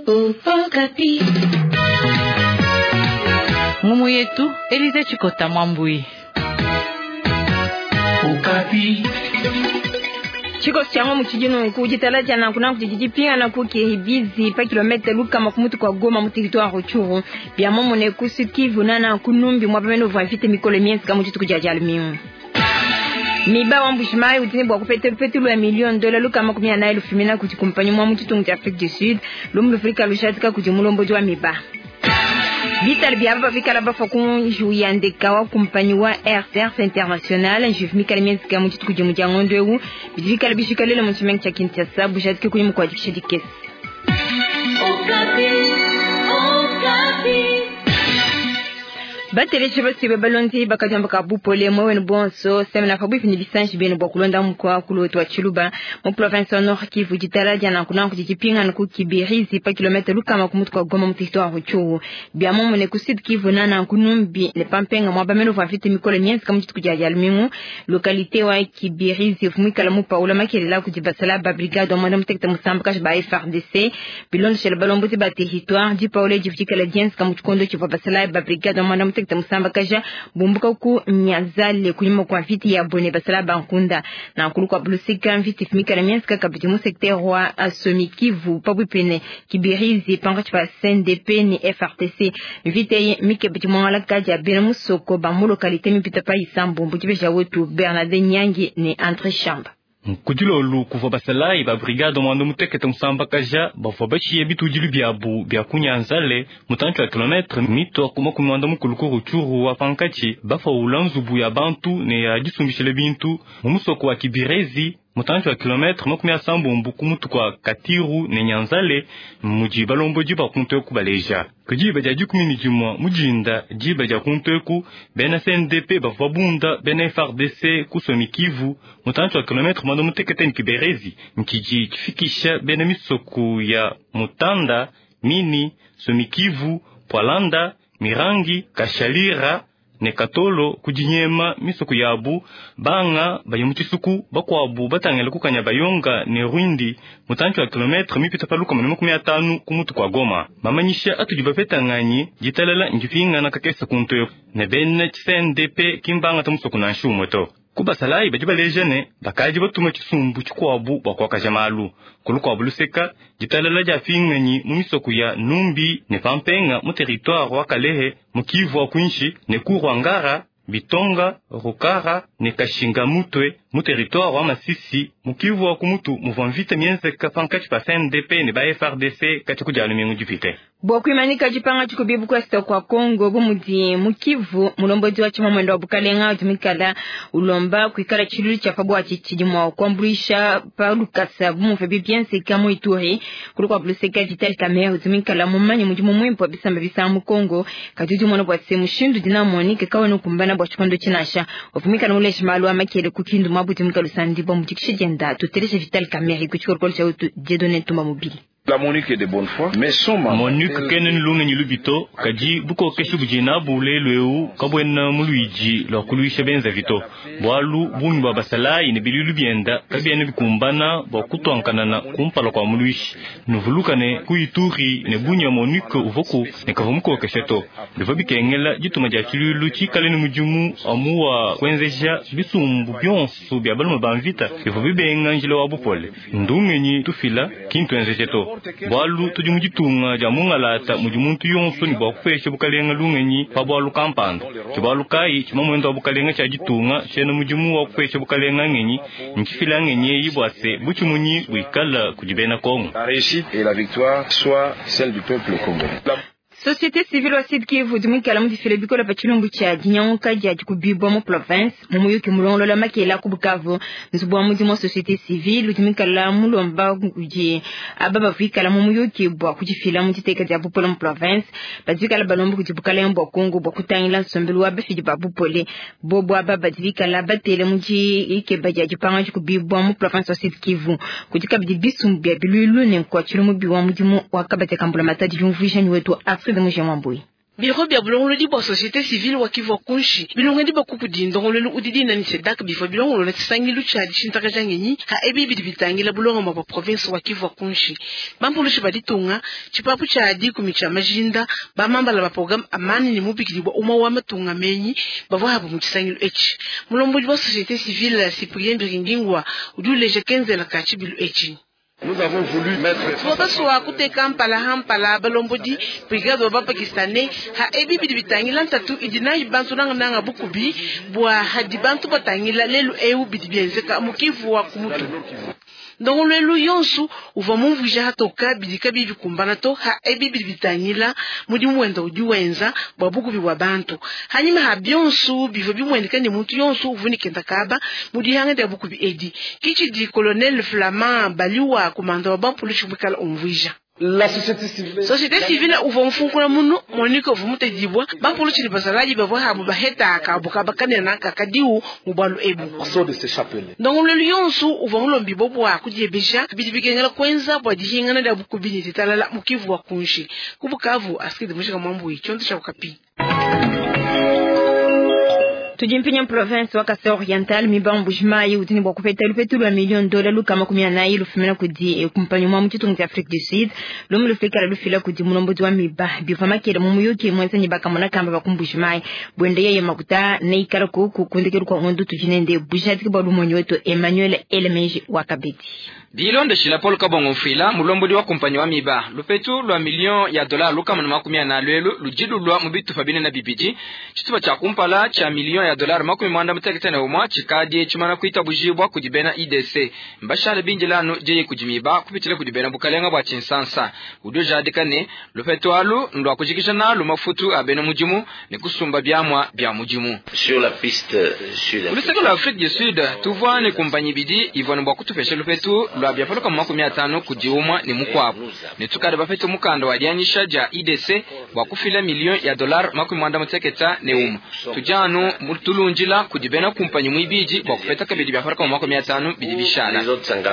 Okapi. Ngumu yetu Elize Chikota Mwambui. Okapi. Chiko chango mchijino kujitalaja na kuna kujijipinga na kukihibizi pa kilomita luka makumutu kwa Goma mutiritoire Ruchuru bia momo ne kusikivu nana kunumbi mwapameno vwafite mikolo mienzi kama mchitu kujajalimimu. Miba wambushimai utini bwa kupete lu ya $1,000,000 luka makumia na elfu mina kujikumpanyi mwa mchitu ngi Afrique du Sud lumu Afrika lushatika kujimulombo jwa miba. Vital biaba fika la bafa kunju yandeka wa kumpanyi wa RCRC International njuf mikali mienzi kama mchitu kujimuja ngondwewu bidivika la bishikalele mchimengi cha Kinshasa bushatike kujimu kwa jikisha kesi. Bateleche basibe balonzi bakajamba kabupole mwe bonso semena fabuifi ni bisanji bene bwa kulonda mkoa kuloto wa Chiluba mu province ya Nord Kivu jitaraja na kuna kujipinga na kukibirizi pa kilomita luka makumutu kwa Goma mu territoire Ruchuru bia momo ne kusid Kivu nana kunumbi ne pampenga mwa bameno vafite mikolo mienzi kama chitu kujaja almimu lokalite wa kibirizi fumika la mupa ula makelela kujibasala ba brigade mwana mtekta musamba ba FRDC bilon shel balombuti ba territoire di paule jifika la diense kama chikondo chiva basala ba brigade mwana musamba kaja bumbuka ku nyazale kunyuma kwa viti ya bone basala bankunda na kulukwa blusika viti fimika la mienska kabiti mu secteur wa Asomikivu pabupene kibirizi panga chpa CNDP ni FRTC vite mikabiti mwala kaja bena musoko ba mu localité mipita pa isambo mbukibeja wetu Bernard Nyangi ni André Chamba kudilolu kuva basalai ba brigade mwando muteketa musamba kaja bafa bachiye bitujilu byabu bya kunyanzale mutancho ya kilometre mito kuma kumwanda mukuluko Ruchuru wa pankachi bafa ulanzubu ya bantu ne ya jisumbishile bintu mumusoko wa kibirezi mutancho ya kilometre makumi asambo mbuku mutu kwa Katiru ne Nyanzale muji balombo jiba kunteku baleja kujiba ja jukumini jimwa mujinda jiba ja kunteku bena CNDP bafabunda bena FRDC kusomikivu mutancho ya kilometre mwando muteketeni kiberezi mkiji chifikisha bena misoko ya Mutanda Mini Somikivu Pwalanda Mirangi Kashalira ne Katolo kujinyema misoko yabu banga bayumutisuku bakwabu batangela kukanya bayonga ne Rwindi mutancho wa kilometre mipita paluka 15 kumutu kwa Goma mamanyisha atujibapetanganye jitalala njifinga na kakesa kunto ne benne CNDP kimbanga tamusoko na nshumoto kubasalai bajibalejene bakaji batuma kisumbu chikwabu bakwakaja malu kulukwa buluseka jitalala jafinganye mumisoko ya Numbi ne Pampenga mu territoire wa Kalehe mu Kivu wa Kwinshi ne Kurwa Ngara Bitonga Rukara ne Kashinga Mutwe mu territoire wa Masisi mu Kivu wa Kumutu muvamvita mienze kapankachi pa CNDP ne ba FRDC kati kujalo mengu jipite Bokuimanika jipanga chikubibu kwa sita kwa Kongo bumuji mukivu mulombozi wa chima mwendo wa Bukalenga utumikala ulomba kuikala chiluli cha fabu wa chichijimwa kuambulisha pa Lukasa bumufebi biense kamo Ituri kulukwa Bluseka Vital Kamerhe utumikala mumanyi mujimu mwimpo bisamba bisamu Kongo katuju mwana bwa semu shindu dina monike kawa nukumbana bwa chikondo chinasha ufumikala ule shimalu wa makele kukindu mabu utumikala usandi bo mtikishe jenda tutereshe Vital Kamerhe kuchikoro cha utu jedone tuma mobili. La Monique est de bonne foi, mais son Monique kenen lunga nyilubito kaji buko keshu bujina bule lweu kabwena muluiji lo kuluisha benza vito bwalu bumi bwa basalai ne bililu bienda kabiene bikumbana bwa kutwankana na kumpala kwa muluishi nuvulukane kuituri ne bunya Monique uvoku ne kavumuko kesheto biva bikengela jituma ja chilulu chikaleni mujumu amuwa kwenzeja bisumbu byonsu bya baluma bamvita biva bibenga njilo wa bupole ndungenyi tufila kintu enzejeto bwalu tujimujitunga ja mungalata mujimuntu yonso ni bwakufeshe bukalenga lungenyi pa bwalu kampanda chibwalu kai chimamwendo wa bukalenga cha jitunga chena mujimu wa kufeshe bukalenga ngenyi nchifila ngenyi yibwase buchimunyi wikala kujibena Kongo. La réussite et la victoire soit celle du peuple congolais. Société civile wa Sud Kivu dumikala mudifile bikola pa chilumbu cha Dinyanguka ja kubibwa mu province mumuyuki mulongo la makela kubukavu nzubwa mudimo société civile dumikala mulomba kuji ababa fikala mumuyuki bwa kujifila mutiteka ja bupola mu province bazikala balomba kujibukala mbo Kongo bwa kutangila sombelu wa bafiji babupole bobo ababa dikala batele muji ikeba ja jipanga kubibwa mu province wa Sud Kivu kujikabidi bisumbya bilulu ne kwa chilumu biwa mudimo wakabate kambula matadi jumvisha ni wetu de Mouche Mwambui. Biro bia bulongolo di bo société civile wa Kivu Kunshi bilongo di bakupu di ndongolo udidi na ni sedak bifo bilongolo na tisangilu cha di shintaka jangenyi ha ebi bidibitangila bulongo ma province wa Kivu Kunshi bampulu shibaditunga chipapu cha di kumicha majinda ba mambala ba program amani ni mubikili bo uma wa matunga menyi bavo hapo mutisangilu echi mulombo di bo société civile Cyprien Biringingwa udule je 15 la kachibilu echi. Nous avons voulu mettre Bobaswa kuteka hampala balombodi brigade wa pakistanais ha ebi bidibitangila ntatu idina ibantu nanga bukubi bwa hadibantu batangila lelu eu bidibienzeka mukivu wa kumutu ndongo lelu yonsu uva mumvuja hatoka bidika bibi kumbana to ha ebi bidibitangila mudi mwenda udiwenza bwa bukubi wa bantu hanyima ha byonsu bivo bimwendeka ni muntu yonsu uvuni kenda kaba mudi hanga de bukubi edi kichi di colonel Flamand Baliwa komanda wa bampulu mukala umvuja. La société civile uva mfunkula munu moniko vumute dibwa bampulu chini basalaji bavo habu baheta akabuka bakanena kakadiu mubalu ebu so de se chapeler. ndongo lelu yonsu uva mulombi bobo akujebesha bidibigengela kwenza bwa dihingana da bukubini titalala mukivu wa Kunshi kubukavu askidi mushika mambu ichonto cha ukapi. Tujimpinya province wa Kasai Oriental mibambu jmayi utini bwa kupeta lupetulu wa $1 million lukama 18 lufimena kudi kumpanyo mwa mchitungu za Afrique du Sud lumu lufikala lufila kudi mulombozi wa miba bifama kere mumuyuki mwenza nyibaka mwana kamba bakumbu jmayi bwende ya makuta neikala kuku kundekeru kwa ngondu tujinende bujatiki bwa lumonyo wetu Emmanuel Elemeji wakabiti. Bilonde shila Paul Kabongo fila mulombodi wa kumpanyo wa miba lupetu lwa $1 million lukama 18 lujidu lwa mubitu fabine na bibiji chituba cha kumpala cha $1 million makumi mwanda muteketene umwa chikadi chimana kuita bujibwa kujibena IDC mbashale binjilano jeye kujimiba kupitile kujibena bukalenga bwa chinsansa udio jadikane lupetu alu ndwa kujikisha na lumafutu abena mujimu ni kusumba byamwa bya mujimu sur la piste sud uliseko la Afrique du Sud tuvuane kumpanyi bidi ivone bwa kutufeshe lupetu lwa byapaloka 50 kujiumwa ni mukwabu nitukade bafete mukando wadianisha ja IDC bwa kufila $1 million makumi mwanda muteketa ne umu tujano multulunjila kujibena kumpanyi mwibiji bwa kupeta kabidi byapaloka 50 bidibishana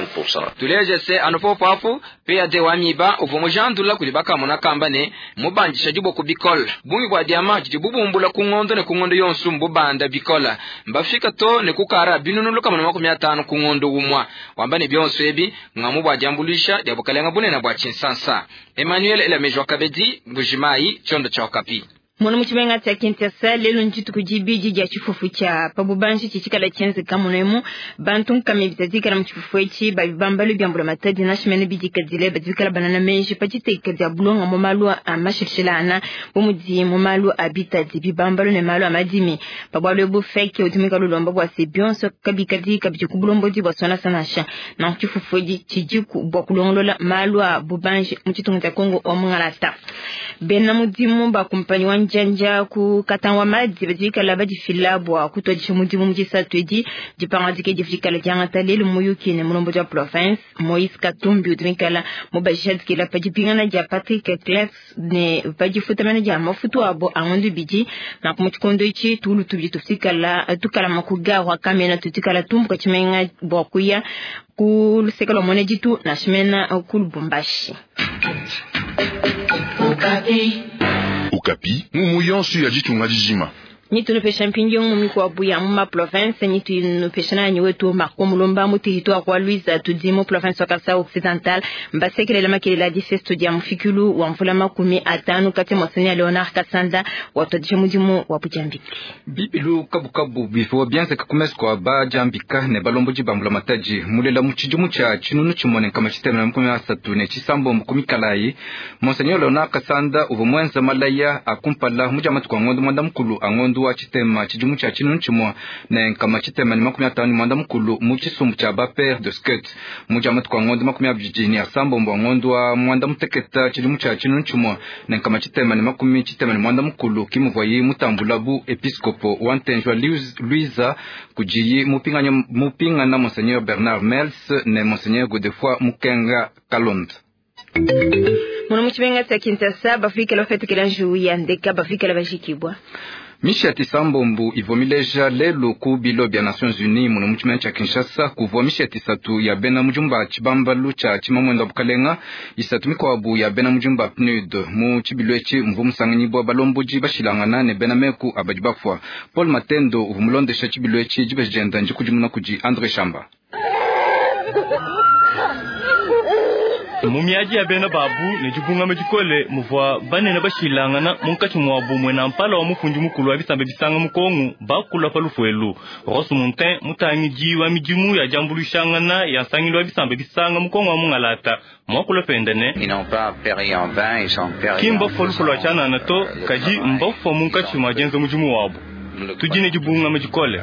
tuleje se anopopafu pea de wamiba uvomojandula kulibaka mona kambane mubanjisha jibo kubikol bumi bwa diama jibubumbula kungondo ne kungondo yonsu mbubanda bikola mbafika to ne kukara binunuluka mona 50 kungondo umwa wambane byonsu ebi ngamu bwa jambulisha ya bukalenga bunena bwa chinsansa. Emmanuel Elemeji wakabedi Bujimai chondo cha wakapi. Mwana mchimenga tia Kinshasa lelo njitu kujibiji ja chifufu cha pabubanshi chichikala chenze kamunemu bantung kame bitazikala mchifufu echi babibambalu byambula matadi na shimene biji kadzile bazikala banana menshi pachite ikadzia bulonga momalu amashilshilana bumuzi momalu abitazi bibambalu ne malu amadimi babwalu ebu feke utumika lulomba bwa sebionso kabikadi kabijikubulombozi bwa sona sanasha na mchifufu echi chijiku bwa kulongolola malu abubanshi mchitungu za Kongo omungalata bena mudimu ba kumpanyi njanja ku katangwa madzi bazika la badi filabwa kutojisha mudimu mjisa twedi jipanga dike jifika la jangata lelu muyuki ne mulombo ja province Moïse Katumbi udrimikala mubajishad kila pajipingana ja Patrick Clerc ne pajifutamana ja mafutu abo angondu biji na kumchikondo ichi tulu tubji tufika la tukala makugawa kamena tutikala tumbu kachimenga bwakuya kusekala monejitu na shimena kulubumbashi. Okapi, mumuyonsu ya jitunga jijima. Nitu nupesha mpingi mumiko wabuya muma province, nitu nupesha na nyewetu makumulomba mutihitoa kwa Louise tudimo province wa Kasai Occidental, mbasekele lama kele la dise studia mfikulu wa mfula makumi atanu kati mwasenia Leonard Kasanda watodisha mudimu wapujambiki. Bibilu kabukabu bifo bianze kakumesi kwa ba jambika ne balombo jibambula mataji mulela muchijumu cha chinunu chimone kama chiteme na mkumi asatu ne chisambo mkumi kalai Monseigneur Leonard Kasanda uvumwenza malaya akumpala mujamatu kwa ngondo mwanda mkulu angondo wa chitema chijumu cha chinunu chimwa ne kama chitema ni makumi atanu mwanda mkulu muchisumbu cha ba père de sket mujamatu kwa ngondo makumi abijini asambo mwa ngondo wa mwanda mteketa chijumu cha chinunu chimwa ne kama chitema ni makumi chitema ni mwanda mkulu kimuvwayi mutambulabu episkopo wantenjwa Louisa kujiyi mupinga na Monseigneur Bernard Mels ne Monseigneur Godefroy Mukenga Kalonda. Muna muchibenga tsa Kinshasa bafika la fete kelanju ya ndeka bafika la bashikibwa. Misha tisambombu ivomileja lelo ku bilo bya Nations Unies muna muchimenya cha Kinshasa kuvwa misha tisatu ya bena mujumba chibambalu cha chimamwenda bukalenga isatu mikwabu ya bena mujumba PNUD mu chibilwechi mvumusanganyibwa balomboji bashilangana ne bena meku abajibafwa Paul Matendo uvumulondesha chibilwechi jibejenda njikujimuna kuji Andre Shamba. Mumiaji ya bena babu ne jibunga majikole muvwa bane na bashilangana munkati mwabu mwena mpala wa mufunji mukulu wa bisambe bisanga mukongu bakula palufuelu rosu munten mutangiji wa mijimu ya jambulu shangana ya sangilo wa bisambe bisanga mukongu wa mungalata mwakula pendene kimba folufulu wa chana anato kaji mbofo munkati mwajenza mujimu wabu tujine jibunga majikole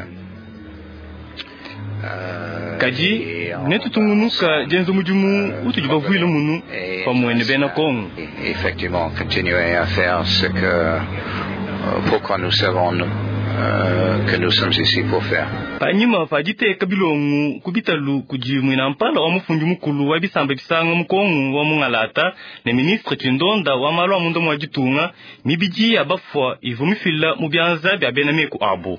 kaji netu tungunuka jenzo mujumu utujuba vuile munu pamwene bena kongu. Effectivement, continuer à faire ce que pourquoi nous savons que nous sommes ici pour faire. Panyima fajite kabilongu kubitalu kujimwina mpala wa mufunji mukulu wa bisambe bisanga mukongu wa mungalata ne ministre Chindonda wa malwa mundo mwajitunga mibiji abafwa ivumifila mubyanza bya bena meku abo.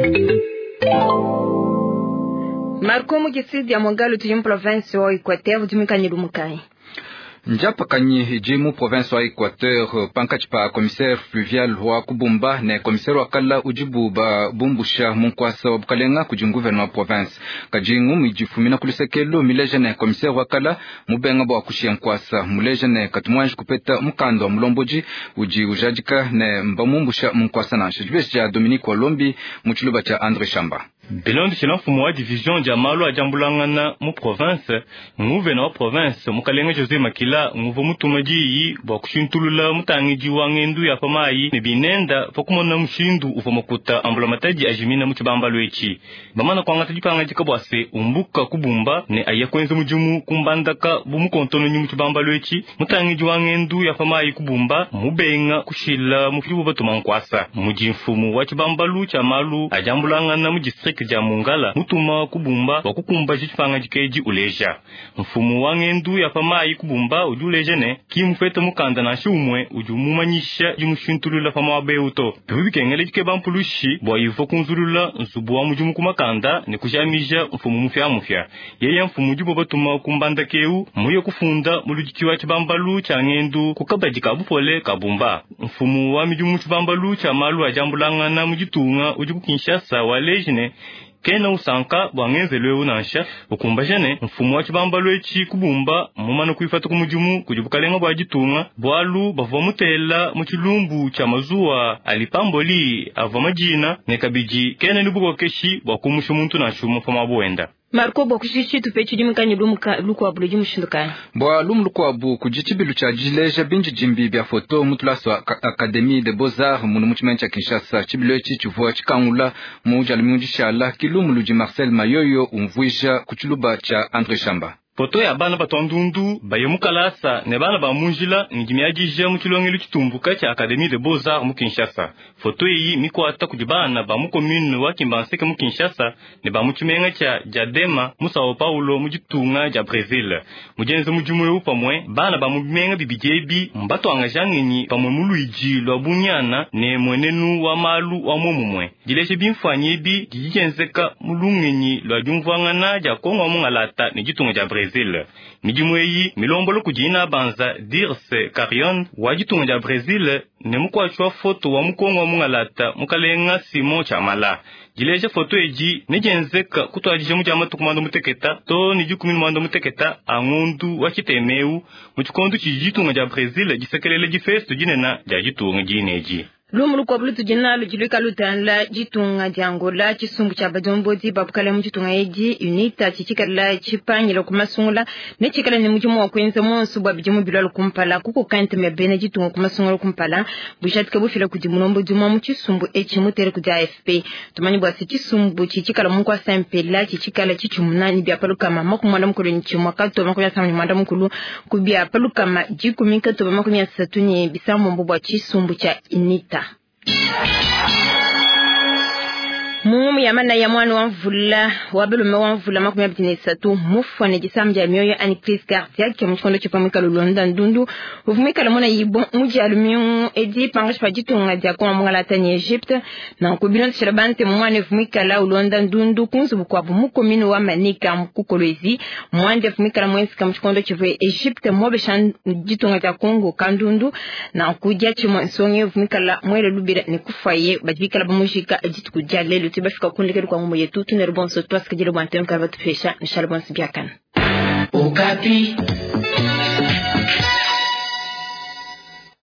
Marco Mugisidi ya Mongalo tujim province wa Equateur jimikani lumukai. Njapa kanyi jimu province wa Equateur pankachipa commissaire fluvial wa kubumba ne commissaire wa kala ujibu ba bumbusha munkwasa wa bukalenga kuji gouvernement province. Kajingu mijifumina kulisekelo mileja ne commissaire wa kala mubenga ba kushia nkwasa muleja ne katumwanji kupeta mukando wa mulomboji uji ujajika ne mbamumbusha munkwasa na shijibesha Dominique Walombi muchiluba cha Andre Shamba. Bilondi chilamfumu wa division jamalo a jambulangana mu province nguvena wa province mukalenga Jose Makila nguvo mutumaji yi bwa kushintulula mutangiji wa ngendu ya pamayi ne binenda fokumona mushindu ufomakuta ambulamataji ajimina muchibamba lwechi bamana kwangata jipanga jikabwase umbuka kubumba ne ayakwenze mujumu kumbandaka bumukontono nyu muchibamba lwechi mutangiji wa ngendu ya pamayi kubumba mubenga kushila mufibu batumankwasa mujimfumu wa chibambalu cha malu ajambulangana mu district ja Mungala mutuma kubumba wakukumba jifanga jikeji uleja mfumu wa ngendu ya pamayi kubumba ujuleje ne kimfete mukanda na shumwe ujumumanyisha jimushintulula pama wabeuto bibikengele jikebampulushi bwa yivo kunzulula nsubu wa mujumu kumakanda ne kujamija mfumu mufya yeye mfumu jubo batuma kumbanda keu muyo kufunda mulujikiwa chibambalu cha ngendu kukabajika bufole kabumba mfumu wa mijumu chibambalu cha malu ajambulangana mujitunga ujuku Kinshasa walejine kena usanka bwangenzelwe unansha ukumbajane mfumu wa chibambalo echi kubumba mumana kuifata kumujumu kujibukalenga bwajitunga bwalu bavomutela muchilumbu cha mazuwa alipamboli avamajina nekabiji kena nibuko keshi bwakumusha muntu na shuma fama bwenda. Marco bokushishi tupechu jimikani luku wabu jimushindukai. Bwa luku wabu kujichibilu cha jileja binji jimbi bya foto mutulaswa Académie des Beaux-Arts munu muchimencha Kinshasa chibilechi chuvua chikangula muja limunjishala kilumuluji Marcel Mayoyo umvuisha kuchuluba cha Andre Shamba. Poto ya bana batondundu bayemukalasa ne bana bamunjila ngimiajija mukilongelu chitumbuka cha Académie des Beaux-Arts mu Kinshasa. Foto iyi mikwata kujibana ba mu commune wa Kimbanseke mu Kinshasa ne ba muchimenga cha Diadema mu Sao Paulo mu jitunga ja Brazil. Mujenze mujumwe upamwe bana ba mumenga bibijebi mbato angajangenyi pamwe muluiji lwa bunyana ne mwenenu wa malu wa momumwe. Jileche bimfanyebi jijenzeka mulungenyi lwa jumvangana ja Kongo mungalata ne jitunga ja Brazil. Mijimweyi milombolo kujina banza Dirce Carion wajitunga ja Brazil ne mukwachwa foto wa mukongo wa mungalata mukalenga Simon Chamala. Jileja foto eji nejenzeka kutwajije mujama tukumando muteketa to nijukumi mando muteketa angundu wachitemeu muchikondo chijitunga ja Brazil jisekelele jifesto jinena ja jitunga jineji. Lumulu kwa bulu tujina lujilika lutanla jitunga jangola chisumbu cha badombozi babukale mjitunga eji unita chichikala chipanyila kumasungula ne chikala ni mjimu wa kwenze monsu bwa bijimu bilwa kumpala kuko kante mebene jitunga kumasungula kumpala bushatika bufila kujimunombo juma mchisumbu echi mutere kuja AFP tumani bwa chisumbu chichikala mkwa sempela chichikala chichumuna ni biapalu kama makumwanda mkulu nchumwa kato makuya samani mwanda mkulu kubiapalu kama jikumika toba makumya satuni bisamu mbubwa chisumbu cha unita. Mumu yamana ya mwana wa mvula wabelume wa mvula makumi abiri n'esatu mufwane gisamja myoyo ani crise cardiaque mchikondo chipamika lulonda ndundu uvumika lamona yibo muji alumion edi pangash pajitunga diakoma mungala tani Egypte na kubino tsirabante mwane vumika la ulonda ndundu kunzu kwa mukomini wa manika mkukolezi mwande vumika la mwensi kamchikondo chive Egypte mobeshan jitunga dia Congo kandundu na kujia chimo nsonge vumika la mwele lubira ni kufaye badvika la bamujika ejitu kujia lelo tibafika kundikeri kwa ngumu yetu tunerbonso twasikajile bwantenu kaba tupesha nishalbonsi biakana Okapi.